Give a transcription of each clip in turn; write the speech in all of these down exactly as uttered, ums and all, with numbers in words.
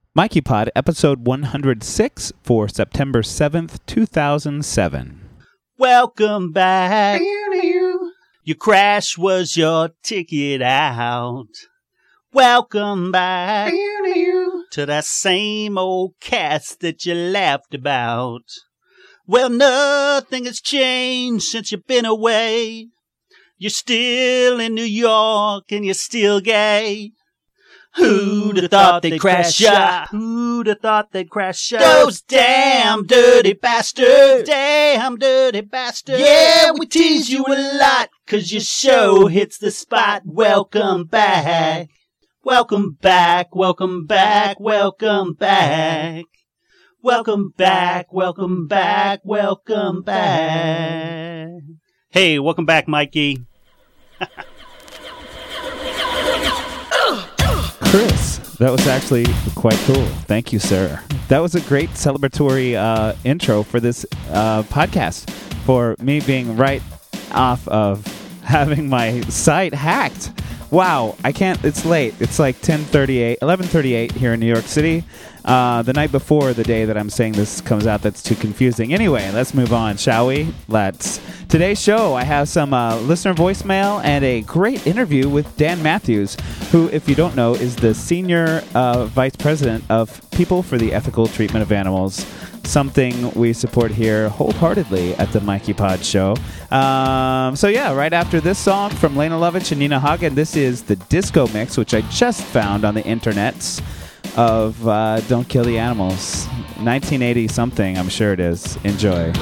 Mikey Pod, episode one hundred six for September seventh, two thousand seven. Welcome back. Your crash was your ticket out. Welcome back to that same old cast that you laughed about. Well, nothing has changed since you've been away. You're still in New York and you're still gay. Who'd have thought they'd crash ya? Who'd have thought they'd crash ya? Those damn dirty bastards. Damn dirty bastards. Yeah, we tease you a lot, cause your show hits the spot. Welcome back. Welcome back, welcome back, welcome back. Welcome back, welcome back, welcome back. Hey, welcome back, Mikey. Chris, that was actually quite cool. Thank you, sir. That was a great celebratory uh, intro for this uh, podcast, for me being right off of having my site hacked. Wow, I can't, it's late. It's like ten thirty-eight, eleven thirty-eight here in New York City. Uh, the night before the day that I'm saying this comes out, that's too confusing. Anyway, let's move on, shall we? Let's. Today's show, I have some uh, listener voicemail and a great interview with Dan Matthews, who, if you don't know, is the Senior uh, Vice President of People for the Ethical Treatment of Animals, something we support here wholeheartedly at the Mikey Pod Show. Um, so yeah, right after this song from Lena Lovitch and Nina Hagen, this is the disco mix, which I just found on the internets, of uh, Don't Kill the Animals. nineteen eighty something, I'm sure it is. Enjoy.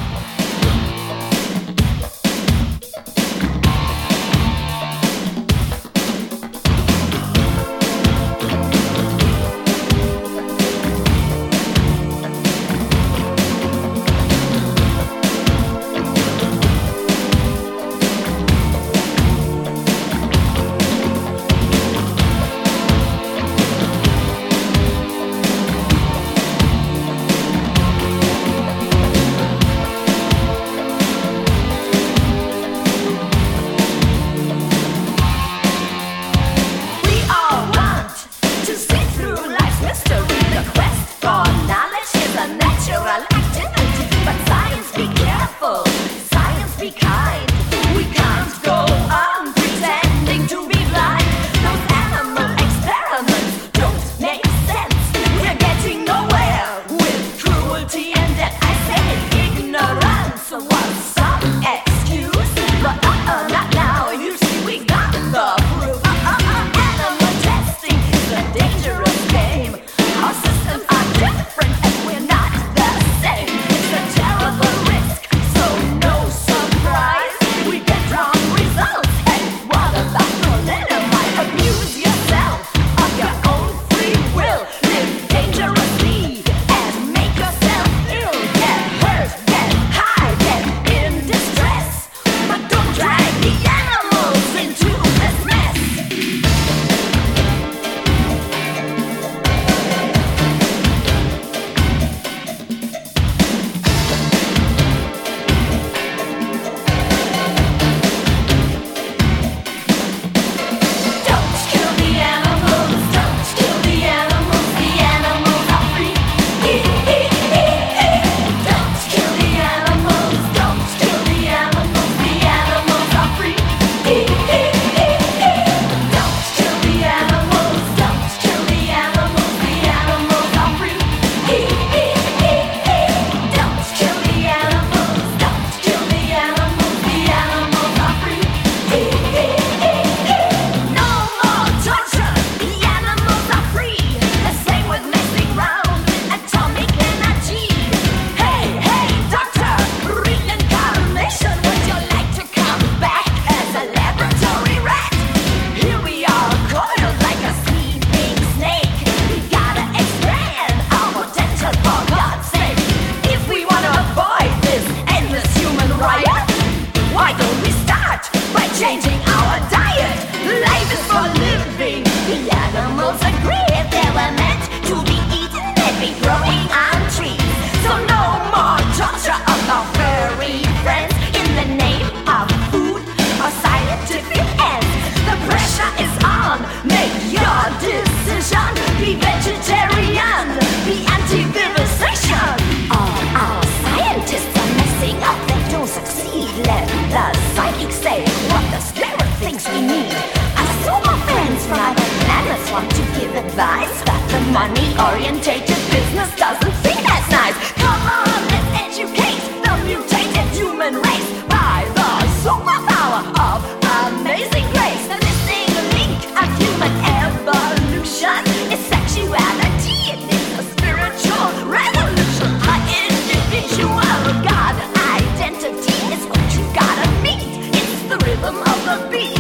Money-orientated business doesn't seem as nice. Come on, let's educate the mutated human race by the superpower of amazing grace. The missing link of human evolution is sexuality. It is a spiritual revolution. My individual God identity is what you gotta meet. It's the rhythm of the beat.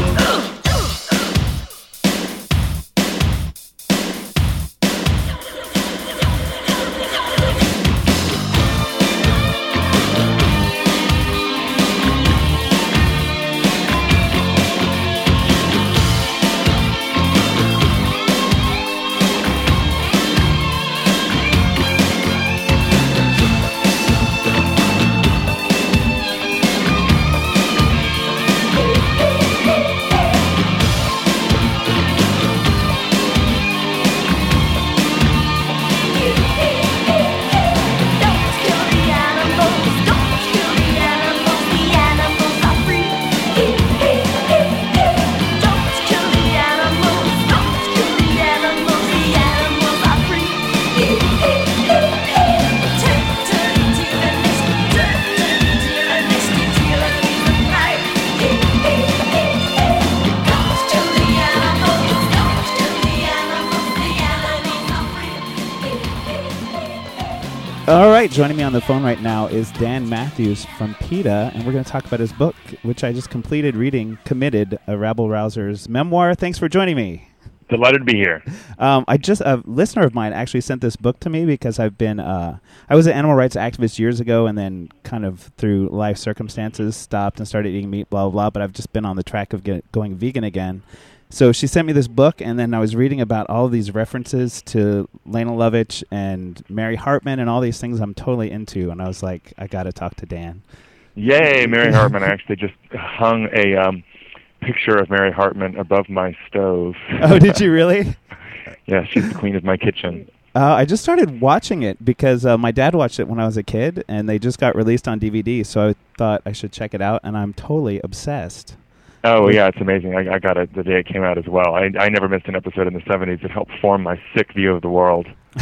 All right, joining me on the phone right now is Dan Matthews from PETA, and we're going to talk about his book, which I just completed reading, Committed, a rabble-rouser's memoir. Thanks for joining me. Delighted to be here. Um, I just a listener of mine actually sent this book to me because I've been uh, I was an animal rights activist years ago, and then kind of through life circumstances stopped and started eating meat, blah blah blah. But I've just been on the track of get, going vegan again. So she sent me this book, and then I was reading about all of these references to Lena Lovitch and Mary Hartman and all these things I'm totally into, and I was like, I got to talk to Dan. Yay, Mary Hartman. I actually just hung a um, picture of Mary Hartman above my stove. Oh, did you really? Yeah, she's the queen of my kitchen. Uh, I just started watching it because uh, my dad watched it when I was a kid, and they just got released on D V D, so I thought I should check it out, and I'm totally obsessed. Oh, yeah, it's amazing. I, I got it the day it came out as well. I, I never missed an episode in the seventies. It helped form my sick view of the world.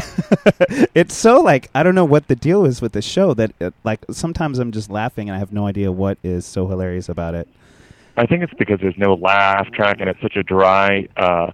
It's so, like, I don't know what the deal is with the show that, it, like, sometimes I'm just laughing and I have no idea what is so hilarious about it. I think it's because there's no laugh track, and it's such a dry uh,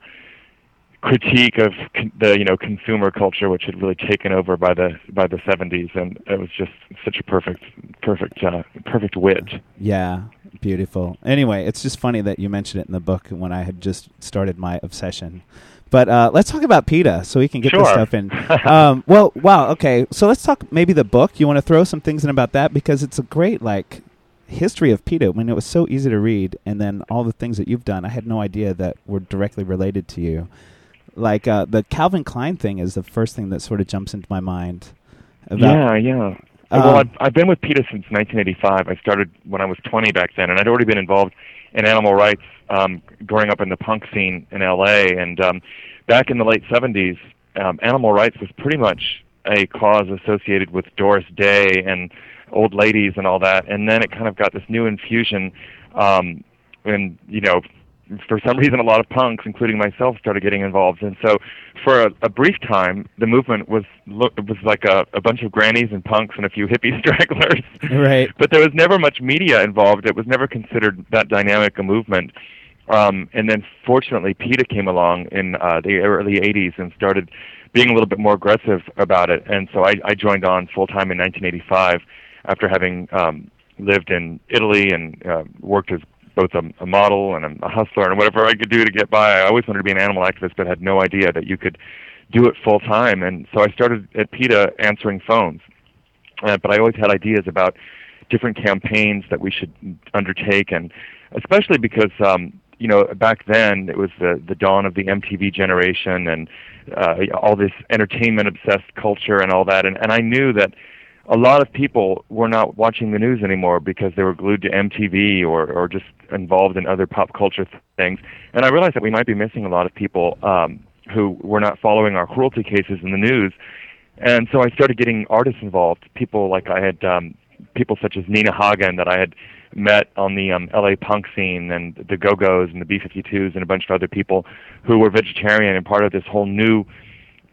critique of con- the, you know, consumer culture, which had really taken over by the by the seventies, and it was just such a perfect, perfect, uh, perfect wit. Yeah. Beautiful. Anyway, it's just funny that you mentioned it in the book when I had just started my obsession. But uh, let's talk about PETA so we can get Sure. this stuff in. um, well, wow, okay. So let's talk maybe the book. You want to throw some things in about that? Because it's a great, like, history of PETA when it was so easy to read, and then all the things that you've done, I had no idea that were directly related to you. Like, uh, the Calvin Klein thing is the first thing that sort of jumps into my mind. About, yeah, yeah. Um, well, I've, I've been with PETA since nineteen eighty-five. I started when I was twenty back then, and I'd already been involved in animal rights um, growing up in the punk scene in L A. And um, back in the late seventies, um, animal rights was pretty much a cause associated with Doris Day and old ladies and all that. And then it kind of got this new infusion, um, and, you know, for some reason, a lot of punks, including myself, started getting involved. And so for a, a brief time, the movement was look, it was like a, a bunch of grannies and punks and a few hippie stragglers. Right. But there was never much media involved. It was never considered that dynamic a movement. Um, and then fortunately, PETA came along in uh, the early eighties and started being a little bit more aggressive about it. And so I, I joined on full-time in nineteen eighty-five after having um, lived in Italy and uh, worked as both a, a model and a, a hustler and whatever I could do to get by. I always wanted to be an animal activist, but had no idea that you could do it full time. And so I started at PETA answering phones. Uh, but I always had ideas about different campaigns that we should undertake, and especially because, um, you know, back then it was the, the dawn of the M T V generation and uh, all this entertainment-obsessed culture and all that. And, and I knew that a lot of people were not watching the news anymore because they were glued to M T V or, or just involved in other pop culture th- things. And I realized that we might be missing a lot of people um, who were not following our cruelty cases in the news. And so I started getting artists involved, people like I had, um, people such as Nina Hagen that I had met on the um, L A punk scene, and the Go-Go's and the B fifty-twos and a bunch of other people who were vegetarian and part of this whole new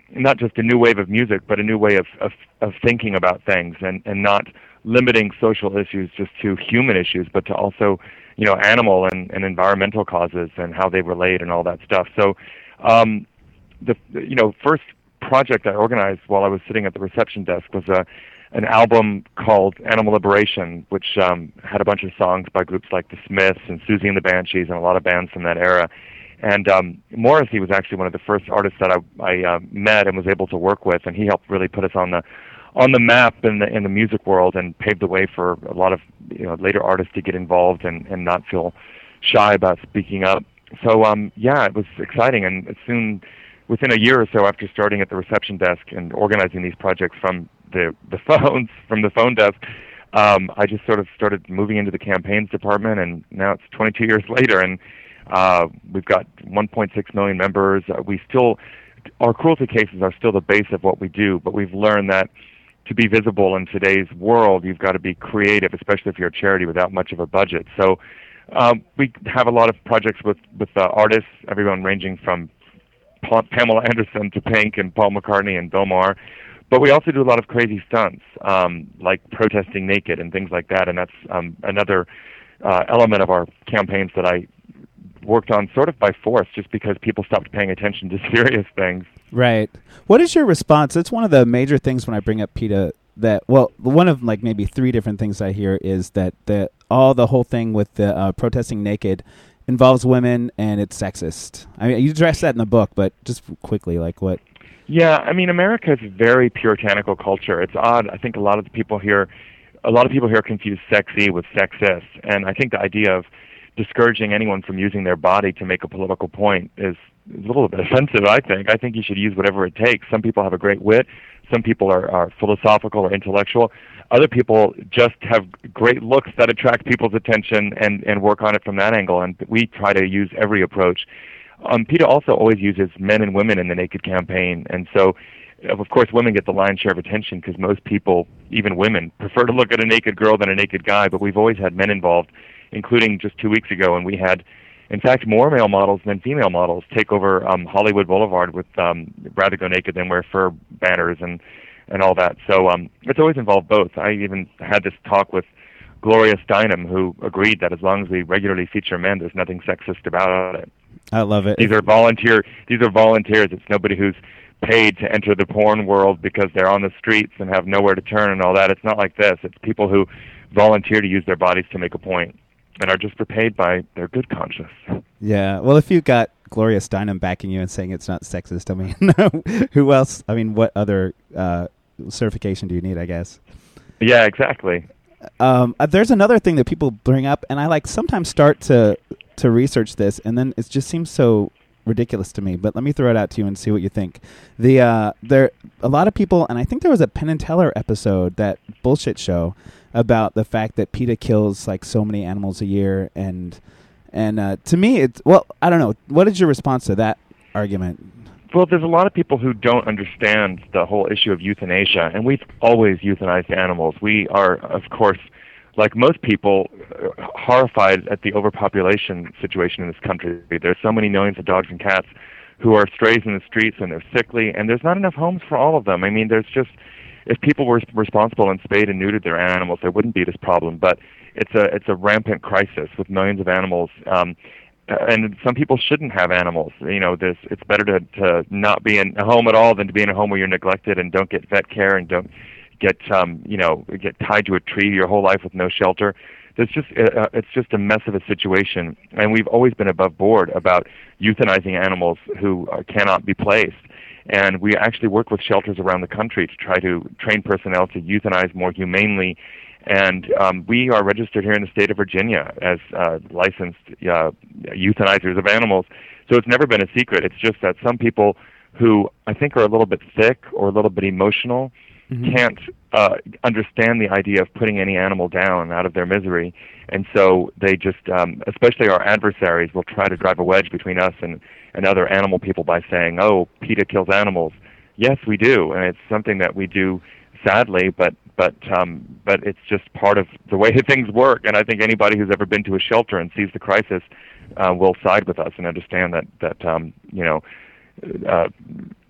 not just a new wave of music, but a new way of, of, of thinking about things, and, and not limiting social issues just to human issues, but to also, you know, animal and, and environmental causes and how they relate and all that stuff. So, um, the you know first project I organized while I was sitting at the reception desk was a an album called Animal Liberation, which um, had a bunch of songs by groups like the Smiths and Susie and the Banshees and a lot of bands from that era. And um, Morrissey was actually one of the first artists that I, I uh, met and was able to work with, and he helped really put us on the on the map in the in the music world and paved the way for a lot of you know later artists to get involved and, and not feel shy about speaking up. So um, yeah, it was exciting, and soon, within a year or so after starting at the reception desk and organizing these projects from the the phones from the phone desk, um, I just sort of started moving into the campaigns department, and now it's twenty-two years later, and uh, we've got one point six million members. Uh, we still, our cruelty cases are still the base of what we do, but we've learned that to be visible in today's world, you've got to be creative, especially if you're a charity without much of a budget. So um, we have a lot of projects with with uh, artists, everyone ranging from Pa- Pamela Anderson to Pink and Paul McCartney and Bill Maher. But we also do a lot of crazy stunts, um, like protesting naked and things like that, and that's um, another uh, element of our campaigns that I worked on sort of by force, just because people stopped paying attention to serious things. Right. What is your response? It's one of the major things when I bring up PETA that, well, one of like maybe three different things I hear is that the all the whole thing with the uh, protesting naked involves women and it's sexist. I mean, you address that in the book, but just quickly, like what? Yeah, I mean, America is a very puritanical culture. It's odd. I think a lot of the people here, a lot of people here confuse sexy with sexist, and I think the idea of discouraging anyone from using their body to make a political point is a little bit offensive, I think. I think you should use whatever it takes. Some people have a great wit. Some people are, are philosophical or intellectual. Other people just have great looks that attract people's attention and, and work on it from that angle, and we try to use every approach. Um, PETA also always uses men and women in the Naked campaign, and so, of course, women get the lion's share of attention because most people, even women, prefer to look at a naked girl than a naked guy, but we've always had men involved, including just two weeks ago when we had, in fact, more male models than female models take over um, Hollywood Boulevard with um, rather go naked than wear fur banners and, and all that. So um, it's always involved both. I even had this talk with Gloria Steinem, who agreed that as long as we regularly feature men, there's nothing sexist about it. I love it. These are volunteer. These are volunteers. It's nobody who's paid to enter the porn world because they're on the streets and have nowhere to turn and all that. It's not like this. It's people who volunteer to use their bodies to make a point and are just repaid by their good conscience. Yeah. Well, if you got Gloria Steinem backing you and saying it's not sexist, I mean, who else? I mean, what other uh, certification do you need, I guess? Yeah, exactly. Um, uh, there's another thing that people bring up, and I like sometimes start to to research this, and then it just seems so ridiculous to me. But let me throw it out to you and see what you think. The uh, there a lot of people, and I think there was a Penn and Teller episode, that bullshit show, about the fact that PETA kills like so many animals a year, and and uh, to me, it's well, I don't know. What is your response to that argument? Well, there's a lot of people who don't understand the whole issue of euthanasia, and we've always euthanized animals. We are, of course, like most people, uh, horrified at the overpopulation situation in this country. There's so many millions of dogs and cats who are strays in the streets, and they're sickly, and there's not enough homes for all of them. I mean, there's just, if people were responsible and spayed and neutered their animals, there wouldn't be this problem. But it's a it's a rampant crisis with millions of animals. Um, And some people shouldn't have animals. You know, there's, it's better to, to not be in a home at all than to be in a home where you're neglected and don't get vet care and don't get, um, you know, get tied to a tree your whole life with no shelter. There's just, uh, it's just a mess of a situation. And we've always been above board about euthanizing animals who uh, cannot be placed. And we actually work with shelters around the country to try to train personnel to euthanize more humanely. And um, we are registered here in the state of Virginia as uh, licensed uh, euthanizers of animals. So it's never been a secret. It's just that some people who I think are a little bit sick or a little bit emotional mm-hmm. can't uh, understand the idea of putting any animal down out of their misery. And so they just, um, especially our adversaries, will try to drive a wedge between us and, and other animal people by saying, oh, PETA kills animals. Yes, we do. And it's something that we do sadly, but but um, but it's just part of the way things work. And I think anybody who's ever been to a shelter and sees the crisis uh, will side with us and understand that that um, you know uh,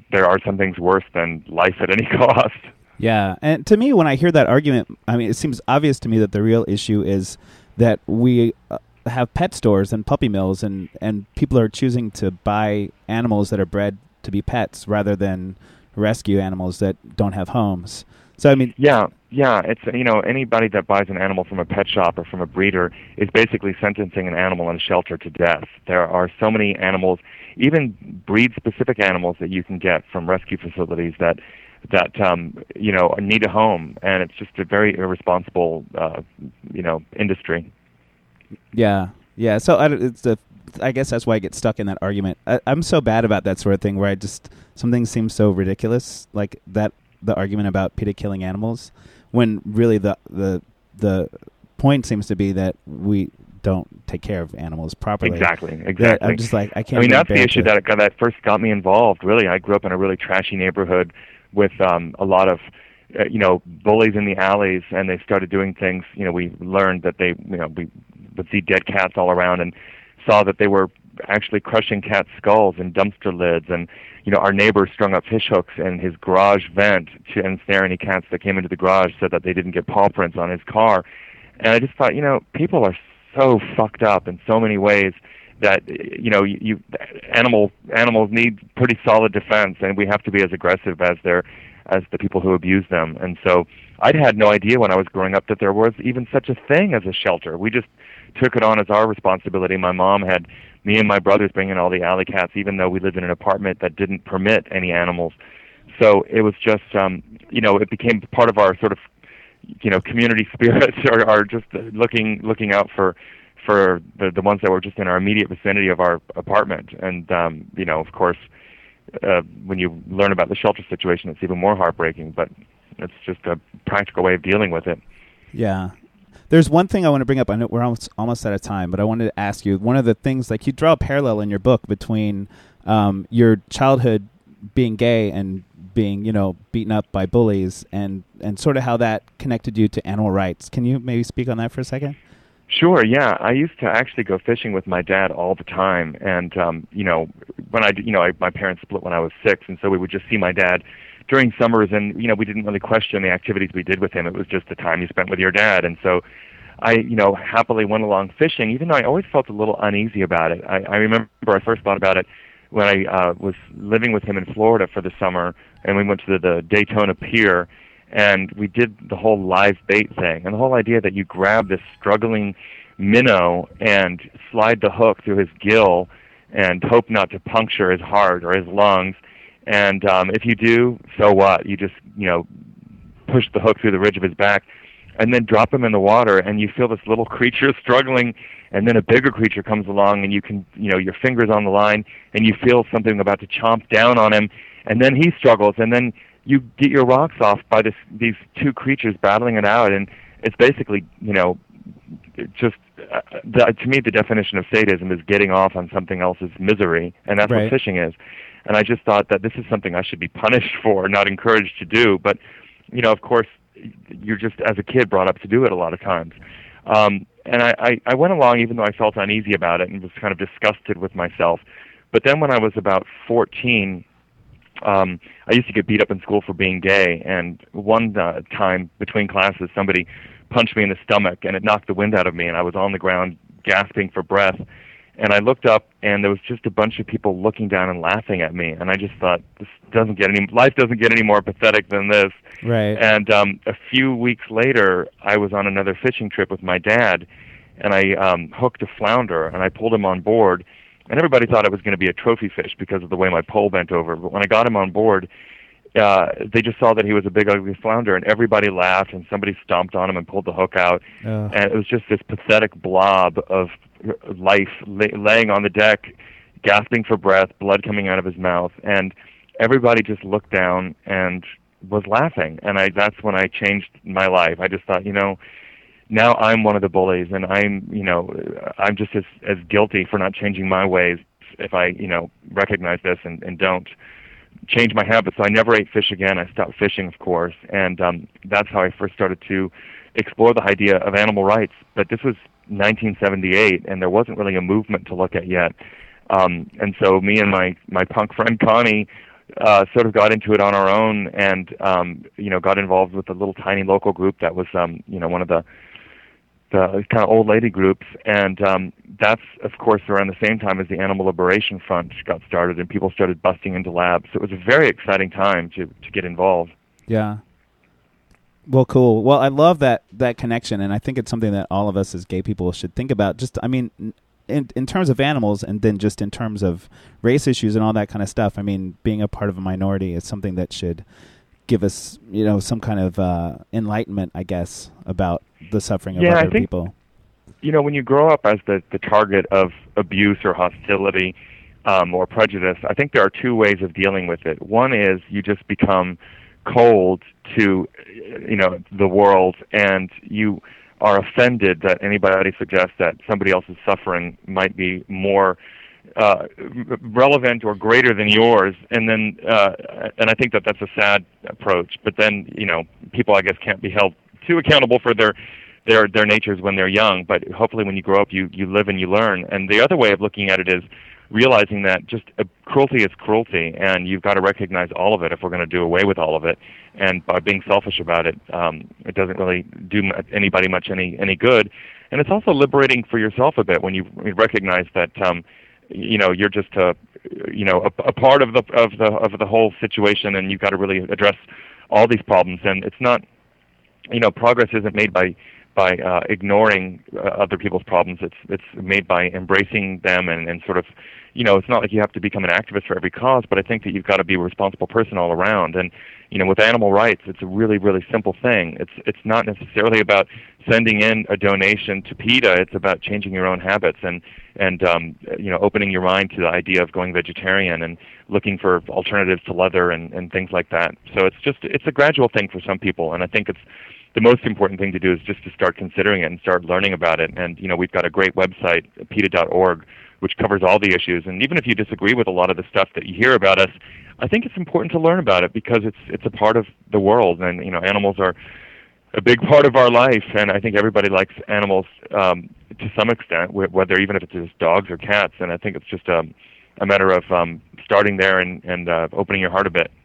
there are some things worse than life at any cost. Yeah, and to me, when I hear that argument, I mean, it seems obvious to me that the real issue is that we uh, have pet stores and puppy mills, and, and people are choosing to buy animals that are bred to be pets rather than rescue animals that don't have homes. So, I mean... Yeah, yeah, it's, you know, anybody that buys an animal from a pet shop or from a breeder is basically sentencing an animal in a shelter to death. There are so many animals, even breed-specific animals that you can get from rescue facilities that that um, you know, need a home, and it's just a very irresponsible, uh, you know, industry. Yeah, yeah. So I, it's a, I guess that's why I get stuck in that argument. I, I'm so bad about that sort of thing, where I just something seems so ridiculous, like that the argument about PETA killing animals, when really the the the point seems to be that we don't take care of animals properly. Exactly, exactly. That I'm just like I can't. I mean, really that's the issue that that that first got me involved. Really, I grew up in a really trashy neighborhood with um, a lot of, uh, you know, bullies in the alleys, and they started doing things. You know, we learned that they, you know, we would see dead cats all around, and saw that they were actually crushing cat skulls in dumpster lids, and you know, our neighbor strung up fish hooks in his garage vent to ensnare any cats that came into the garage, so that they didn't get paw prints on his car. And I just thought, you know, people are so fucked up in so many ways that, you know, you, you animal animals need pretty solid defense, and we have to be as aggressive as their as the people who abuse them. And so I'd had no idea when I was growing up that there was even such a thing as a shelter. We just took it on as our responsibility. My mom had me and my brothers bring in all the alley cats, even though we lived in an apartment that didn't permit any animals. So it was just, um, you know, it became part of our sort of, you know, community spirit, or, or just looking looking out for for the the ones that were just in our immediate vicinity of our apartment. And um, you know, of course, uh, when you learn about the shelter situation, it's even more heartbreaking. But it's just a practical way of dealing with it. Yeah. There's one thing I want to bring up. I know we're almost almost out of time, but I wanted to ask you, one of the things, like, you draw a parallel in your book between um, your childhood being gay and being, you know, beaten up by bullies, and, and sort of how that connected you to animal rights. Can you maybe speak on that for a second? Sure, yeah. I used to actually go fishing with my dad all the time, and, um, you know, when I, you know, I, my parents split when I was six, and so we would just see my dad during summers, and, you know, we didn't really question the activities we did with him. It was just the time you spent with your dad. And so I, you know, happily went along fishing, even though I always felt a little uneasy about it. I, I remember I first thought about it when I uh, was living with him in Florida for the summer, and we went to the, the Daytona Pier, and we did the whole live bait thing. And the whole idea that you grab this struggling minnow and slide the hook through his gill and hope not to puncture his heart or his lungs. And um, if you do, so what? You just, you know, push the hook through the ridge of his back and then drop him in the water, and you feel this little creature struggling, and then a bigger creature comes along, and you can, you know, your finger's on the line, and you feel something about to chomp down on him, and then he struggles, and then you get your rocks off by this, these two creatures battling it out, and it's basically, you know, just, uh, the, to me, the definition of sadism is getting off on something else's misery, and that's Right. what fishing is. And I just thought that this is something I should be punished for, not encouraged to do. But, you know, of course, you're just, as a kid, brought up to do it a lot of times. Um, and I, I, I went along even though I felt uneasy about it and was kind of disgusted with myself. But then when I was about fourteen, um, I used to get beat up in school for being gay. And one uh, time between classes, somebody punched me in the stomach, and it knocked the wind out of me, and I was on the ground gasping for breath. And I looked up, and there was just a bunch of people looking down and laughing at me. And I just thought, this doesn't get any, life doesn't get any more pathetic than this. Right. And um, a few weeks later, I was on another fishing trip with my dad, and I um, hooked a flounder, and I pulled him on board. And everybody thought it was going to be a trophy fish because of the way my pole bent over. But when I got him on board, uh, they just saw that he was a big, ugly flounder, and everybody laughed, and somebody stomped on him and pulled the hook out. Oh. And it was just this pathetic blob of life lay, laying on the deck, gasping for breath, blood coming out of his mouth, and everybody just looked down and was laughing. And I that's when I changed my life. I just thought, you know, now I'm one of the bullies, and I'm, you know, I'm just as as guilty for not changing my ways if I, you know, recognize this and, and don't change my habits. So I never ate fish again. I stopped fishing, of course, and um, that's how I first started to explore the idea of animal rights. But this was nineteen seventy-eight, and there wasn't really a movement to look at yet. Um, and so me and my, my punk friend Connie uh, sort of got into it on our own, and um, you know, got involved with a little tiny local group that was, um, you know, one of the the kind of old lady groups, and um, that's, of course, around the same time as the Animal Liberation Front got started, and people started busting into labs. So it was a very exciting time to to get involved. Yeah. Well, cool. Well, I love that that connection, and I think it's something that all of us as gay people should think about. Just, I mean, in in terms of animals, and then just in terms of race issues and all that kind of stuff. I mean, being a part of a minority is something that should give us, you know, some kind of uh, enlightenment, I guess, about the suffering of yeah, other I think, people. You know, when you grow up as the, the target of abuse or hostility um, or prejudice, I think there are two ways of dealing with it. One is you just become cold to, you know, the world, and you are offended that anybody suggests that somebody else's suffering might be more uh, relevant or greater than yours, and then uh, and I think that that's a sad approach. But then, you know, people, I guess, can't be held too accountable for their their their natures when they're young. But hopefully, when you grow up, you you live and you learn. And the other way of looking at it is realizing that just uh, cruelty is cruelty, and you've got to recognize all of it if we're going to do away with all of it. And by being selfish about it, um, it doesn't really do m- anybody much any any good. And it's also liberating for yourself a bit when you recognize that um, you know you're just a you know a, a part of the of the of the whole situation, and you've got to really address all these problems. And it's not, you know, progress isn't made by by uh, ignoring uh, other people's problems. It's it's made by embracing them and, and sort of, you know, it's not like you have to become an activist for every cause, but I think that you've got to be a responsible person all around. And, you know, with animal rights, it's a really, really simple thing. It's it's not necessarily about sending in a donation to PETA. It's about changing your own habits and, and um, you know, opening your mind to the idea of going vegetarian and looking for alternatives to leather and, and things like that. So it's just, it's a gradual thing for some people, and I think it's the most important thing to do is just to start considering it and start learning about it. And, you know, we've got a great website, PETA dot org, which covers all the issues. And even if you disagree with a lot of the stuff that you hear about us, I think it's important to learn about it because it's it's a part of the world. And, you know, animals are a big part of our life. And I think everybody likes animals um, to some extent, whether even if it's just dogs or cats. And I think it's just um, a matter of um, starting there and, and uh, opening your heart a bit.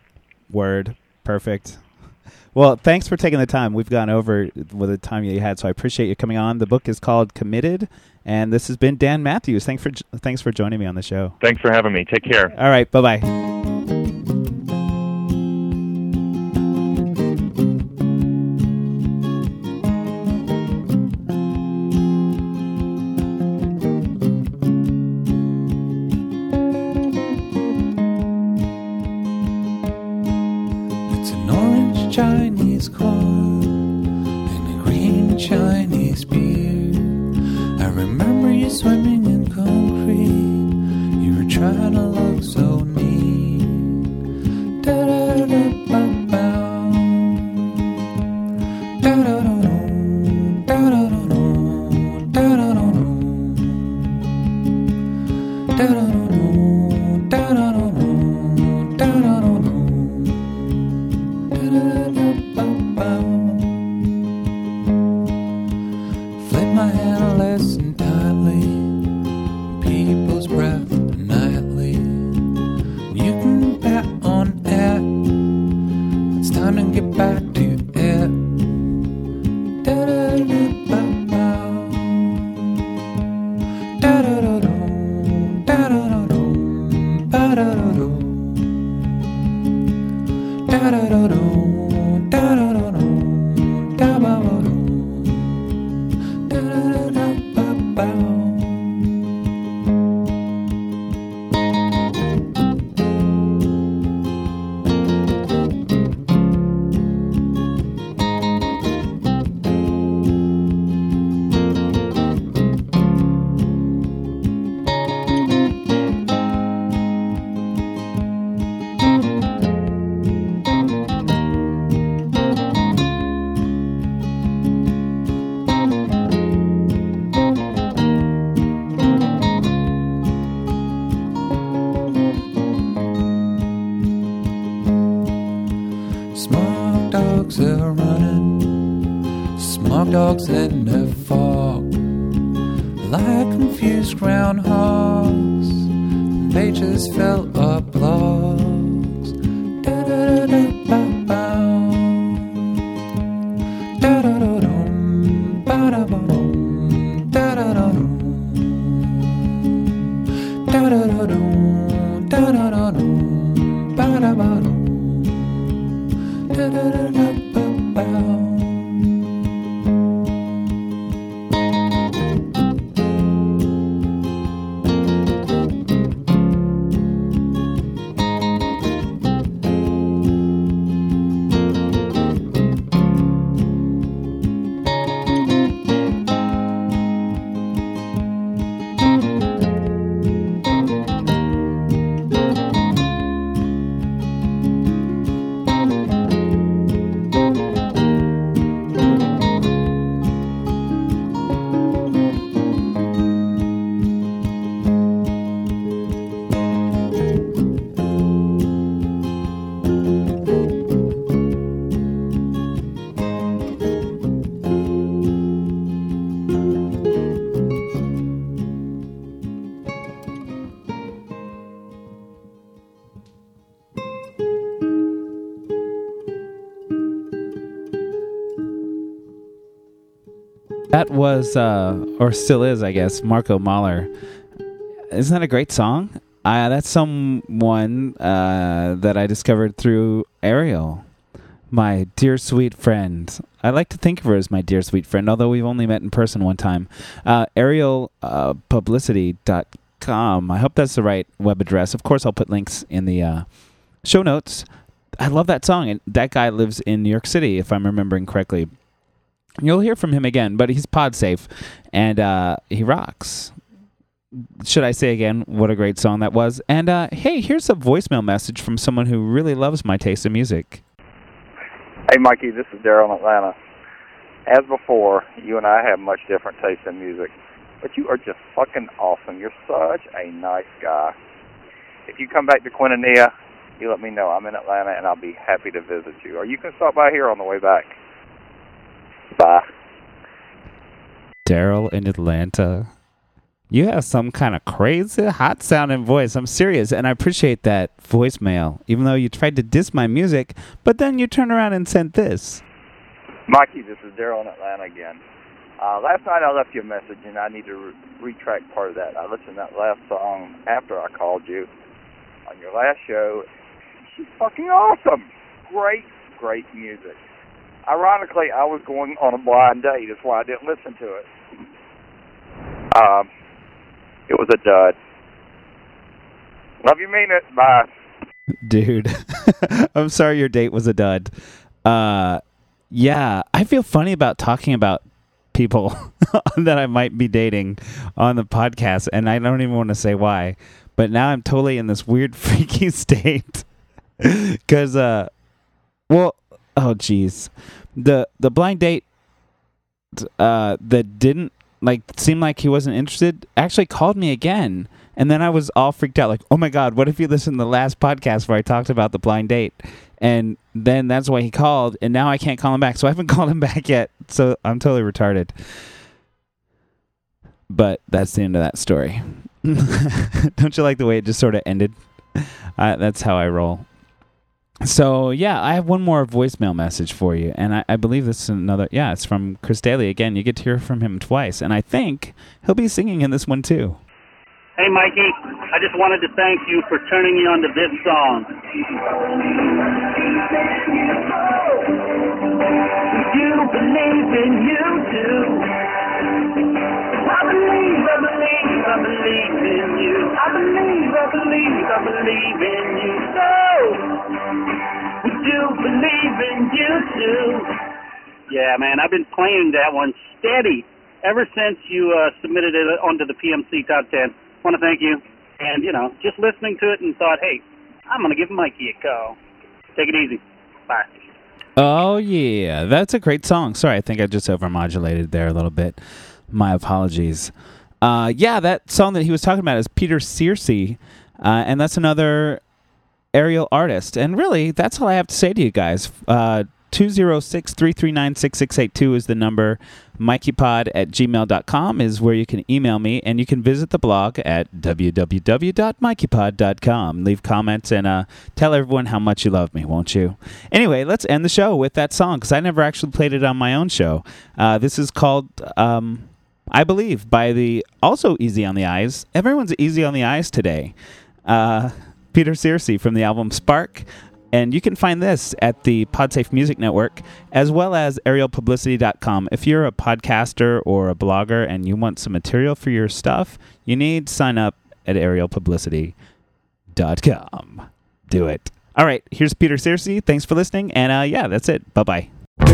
Word. Perfect. Well, thanks for taking the time. We've gone over with the time you had, so I appreciate you coming on. The book is called Committed, and this has been Dan Matthews. Thanks for thanks for joining me on the show. Thanks for having me. Take care. All right. Bye-bye. Chinese corn and a green Chinese beer. I remember you swimming in concrete. You were trying to look so neat. Da da da ba ba. Da da da da da da da da da da da da da. Dogs in the fog, like confused groundhogs. They just felt a block. Da-da-da-da-ba-bow. That was, uh, or still is, I guess, Marco Mahler. Isn't that a great song? Uh, that's someone uh, that I discovered through Ariel, my dear sweet friend. I like to think of her as my dear sweet friend, although we've only met in person one time. Uh, Ariel uh, Publicity dot com. I hope that's the right web address. Of course, I'll put links in the uh, show notes. I love that song, and that guy lives in New York City, if I'm remembering correctly. You'll hear from him again, but he's pod safe, and uh, he rocks. Should I say again what a great song that was? And uh, hey, here's a voicemail message from someone who really loves my taste in music. Hey, Mikey, this is Daryl in Atlanta. As before, you and I have much different taste in music, but you are just fucking awesome. You're such a nice guy. If you come back to Quintanilla, you let me know. I'm in Atlanta, and I'll be happy to visit you. Or you can stop by here on the way back. Bye. Daryl in Atlanta. You have some kind of crazy, hot-sounding voice. I'm serious, and I appreciate that voicemail, even though you tried to diss my music, but then you turned around and sent this. Mikey, this is Daryl in Atlanta again. Uh, last night I left you a message, and I need to re- retract part of that. I listened to that last song after I called you on your last show. She's fucking awesome. Great, great music. Ironically, I was going on a blind date. That's why I didn't listen to it. Um, it was a dud. Love you, mean it. Bye. Dude, I'm sorry your date was a dud. Uh, yeah, I feel funny about talking about people that I might be dating on the podcast, and I don't even want to say why. But now I'm totally in this weird, freaky state. Because, uh, well... Oh, geez. The the blind date uh, that didn't, like, seem like he wasn't interested actually called me again. And then I was all freaked out, like, oh, my God, what if you listened to the last podcast where I talked about the blind date? And then that's why he called, and now I can't call him back. So I haven't called him back yet. So I'm totally retarded. But that's the end of that story. Don't you like the way it just sort of ended? Uh, that's how I roll. So, yeah, I have one more voicemail message for you, and I, I believe this is another, yeah, it's from Chris Daly. Again, you get to hear from him twice, and I think he'll be singing in this one, too. Hey, Mikey, I just wanted to thank you for turning me on to this song. You believe in you, too. I believe, I believe, I believe in you. I believe, I believe, I believe in you. So, we do believe in you too. Yeah, man, I've been playing that one steady ever since you uh, submitted it onto the P M C Top ten. I want to thank you. And, you know, just listening to it and thought, hey, I'm going to give Mikey a call. Take it easy. Bye. Oh, yeah. That's a great song. Sorry, I think I just overmodulated there a little bit. My apologies. Uh, yeah, that song that he was talking about is Peter Searcy, uh, and that's another aerial artist. And really, that's all I have to say to you guys. Uh, two oh six, three three nine, six six eight two is the number. mikeypod at gmail dot com is where you can email me, and you can visit the blog at w w w dot mikeypod dot com. Leave comments and uh, tell everyone how much you love me, won't you? Anyway, let's end the show with that song, because I never actually played it on my own show. Uh, this is called... Um, I Believe by the also Easy on the Eyes. Everyone's easy on the eyes today. Uh, Peter Searcy from the album Spark. And you can find this at the PodSafe Music Network, as well as ariel publicity dot com. If you're a podcaster or a blogger and you want some material for your stuff, you need to sign up at ariel publicity dot com. Do it. All right, here's Peter Searcy. Thanks for listening, and uh, yeah, that's it. Bye-bye.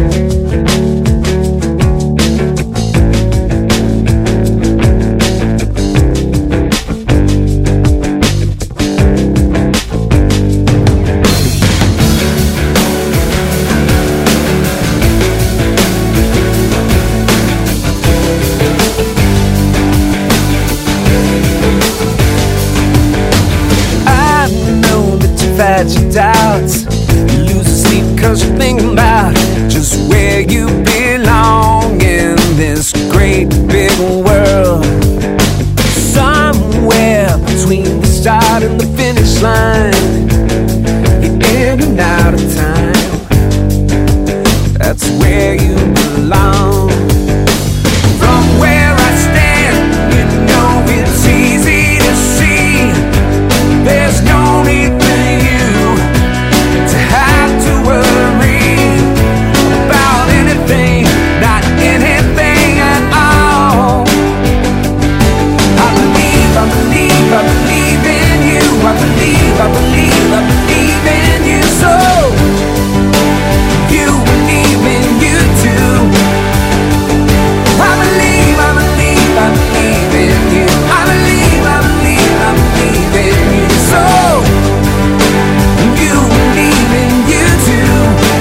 Had your doubts, you lose sleep cause you're thinking about just where you belong in this great big world. Somewhere between the start and the finish line, you're in and out of time. That's where you belong. From where I stand, you know it's easy to see. There's no need for I believe, I believe in you, so you believe in you too. I believe, I believe, I believe in you. I believe, I believe, I believe in you, so you believe in you too.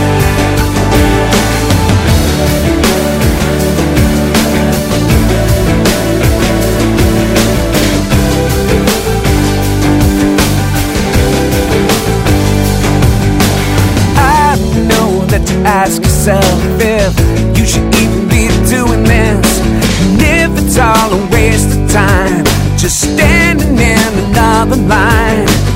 Ask yourself if you should even be doing this, and if it's all a waste of time, just standing in another line.